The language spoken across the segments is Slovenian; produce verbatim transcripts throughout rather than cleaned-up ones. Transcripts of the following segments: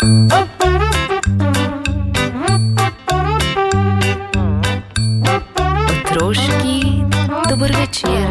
Otroški dober večer.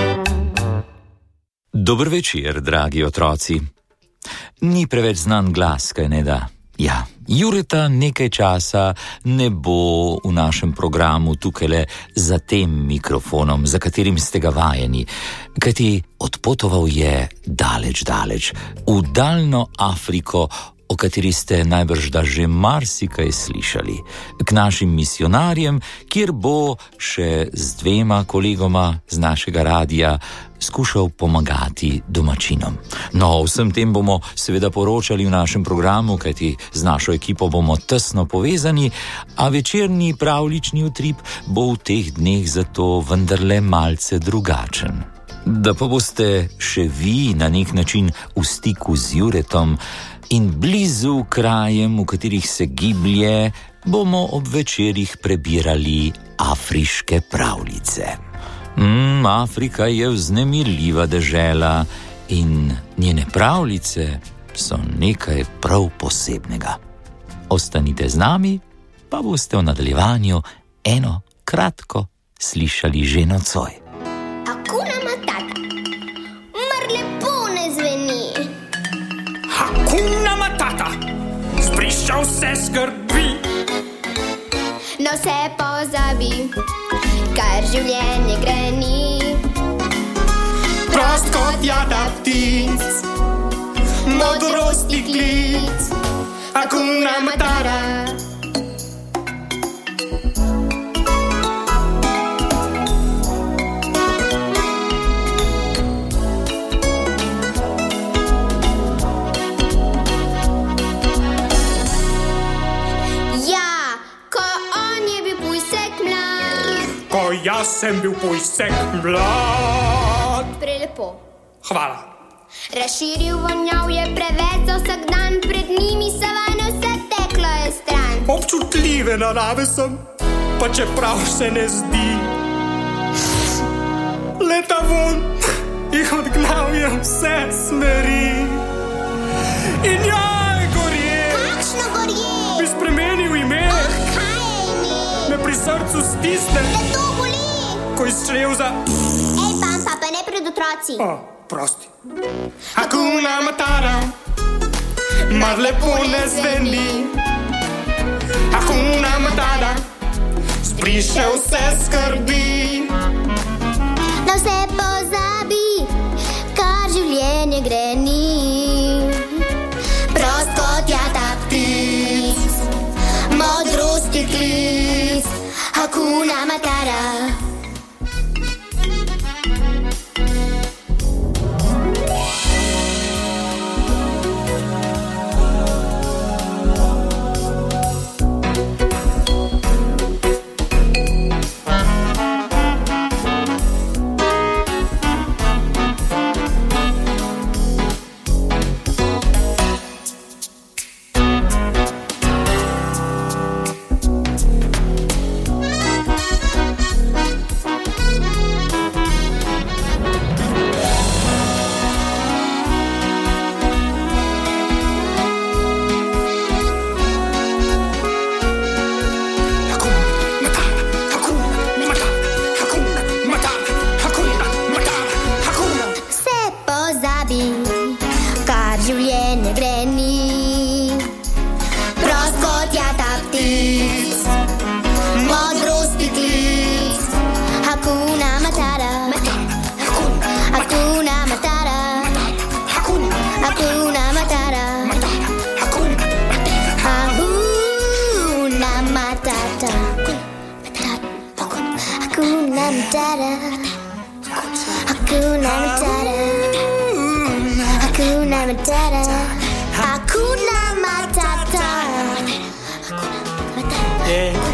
Dober večer, dragi otroci. Ni preveč znan glas, kaj ne da? Ja, Jureta nekaj časa ne bo v našem programu tukajle za tem mikrofonom, za katerim ste ga vajeni, kajti odpotoval je daleč, daleč, v daljno Afriko, o kateri ste najbrž da že marsikaj slišali, k našim misionarjem, kjer bo še z dvema kolegoma z našega radija skušal pomagati domačinom. No, o vsem tem bomo seveda poročali v našem programu, kajti z našo ekipo bomo tesno povezani, a večerni pravljični utrip bo v teh dneh zato vendarle malce drugačen. Da pa boste še vi na nek način v stiku z Juretom in blizu krajem, v katerih se giblje, bomo ob večerih prebirali afriške pravljice. Mm, Afrika je vznemirljiva dežela in njene pravljice so nekaj prav posebnega. Ostanite z nami, pa boste v nadaljevanju eno kratko slišali že nocoj. Hakuna Matata, mar lepo ne zveni. Hakuna Matata, zbrišča vse skrbi. No se pozabi, kar življenje greni. Prost kot jada ptic, modrosti klic. Hakuna Matata. Ko jaz sem bil pujsek mlad. Prelepo. Hvala. Razširil vonjav je preveč za vsak dan, pred njimi savane vse teklo je stran. Občutljive narave sem, pa čeprav se ne zdi. Leta von, jih odgnal je vse smeri. In jaj, gorje. Kakšno gorje? Bi spremenil ime. Oh, kaj je ime? Me pri srcu stisne. Da to boli. Ko izčrel za... Ej, pam, pa, pa ne pred otroci. O, prosti. Hakuna Matata, mar lepo ne zveni. Hakuna Matata, zbriše vse skrbi. Na vse pozabi, kar življenje greni. Prost kot jata ptic, modrosti klic. Hakuna Matata. Matata, Hakuna Matata, Hakuna Matata, Hakuna Matata, Hakuna Matata.